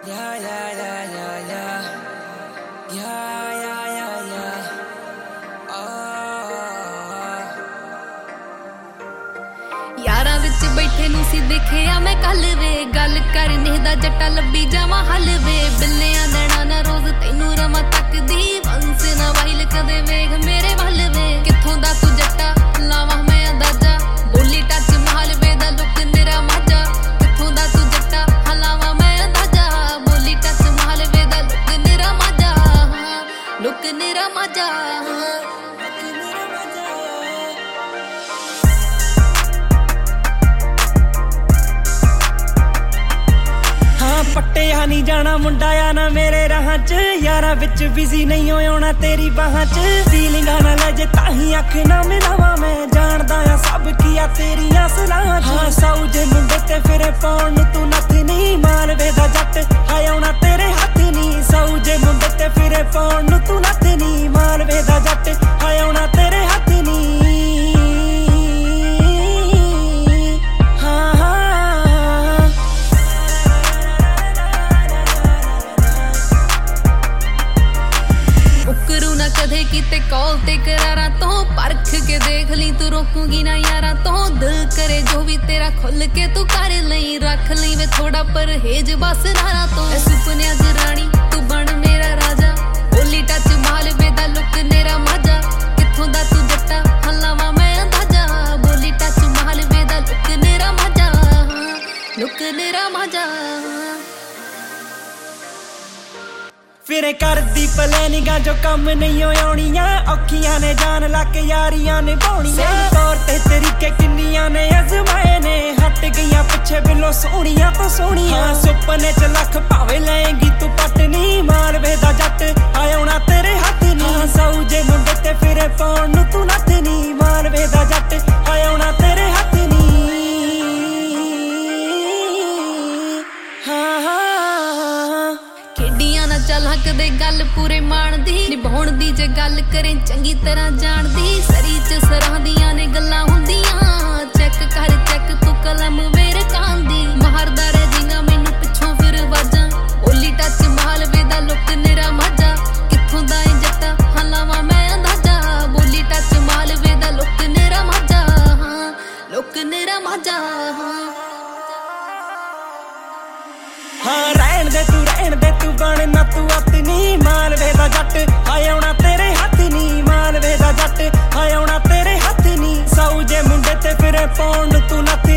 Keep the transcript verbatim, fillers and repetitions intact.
Yeah, yeah, yeah, yeah, yeah. Yeah, yeah, yeah, yeah. यारां विच बैठे नूं सी देखिया मैं कल वे गल करने दा जट्टा लब्भी जावां हल वे बिल्लियां देना ना रोज तैनू रमा तकदी वंस ना वाइल कदे वेख मेरे वल वे कित्थों दा तू जट्टा लावां मैं अंदाजा बोली टच महल वे दा लुक निरा माजा कित्थों दा तू जट्टा हलावां मैं अंदाजा बोली टच महल वे दा लुक निरा माजा लुक निरा माजा पट्टिया नहीं जाना मुंडा या ना मेरे राह च यारा विच बिजी नहीं होना तेरी बाहां च फीलिंगा ना ले जे ताही अख ना मिलावा मैं जानदा आ सब किया तेरियां सलाहां च हाँ साऊ जे मुंडे ते फिरे पाउण नूं तू नथ नहीं मालवे दा जट हाय आउणा तेरे हथ नहीं साऊ जे मुंडे ते फिरे पाउण नूं तू नथ नहीं मालवे दा जट हाय आउणा तेरे हथ नहीं कदे किते कॉल ते करारा तो परख के देख ली तू रोकूंगी ना यारा तो दिल करे जो भी तेरा खुल के तू कर लई रख लई वे थोड़ा परहेज बस नारा तो सुपने अज रानी तू बन मेरा राजा बोली टच माल वे दा लुक नेरा माजा कित्थों दा तू जट्टा हलावा मैं अंदाजा बोली टच माल वे दा लुक नेरा माजा लुक नेरा माजा फिर कर दी प्लैनिंगा जो कम नहीं होनियां औखियां ने जान लग यारियां ने पाउणियां तौर ते तरीके किन्नियां ने अजमाए ने हट गईयां पिछे बिलो सोहणियां तो सोहणियां सुपने च लख भावे लएंगी तू पटनी मालवे दा जट आउणा तेरे हथ नहीं साऊ जे मुंडे ते फिरे पाउण नूं तू नथ नहीं मालवे दा जट आउणा तेरे हथ नहीं हाँ हाँ खेडियां ना चल हक दे गल पूरे मान दी निभाउण दी जे गल करें चंगी तरह जान दी सरी च सरांदियां ने गल्लां हुंदियां चेक कर चेक तू कलम वेर कांदी मारदा रह जिंगा मैनू पिछों फिर वाजां बोली टच महल वे दा लुक निरा माजा कित्थों दा ए जट्टा हलावां मैं अंदाजा बोली टच महल वे दा लुक निरा माजा लुक निरा माजा हाँ रहन दे तू रहन दे तू बन ना तू अत नहीं मालवे दा जट हाय आउणा तेरे हथ नहीं मालवे दा जट हाय आउणा तेरे हथ नहीं साऊ जे मुंडे ते फिरे पाउण तू नथ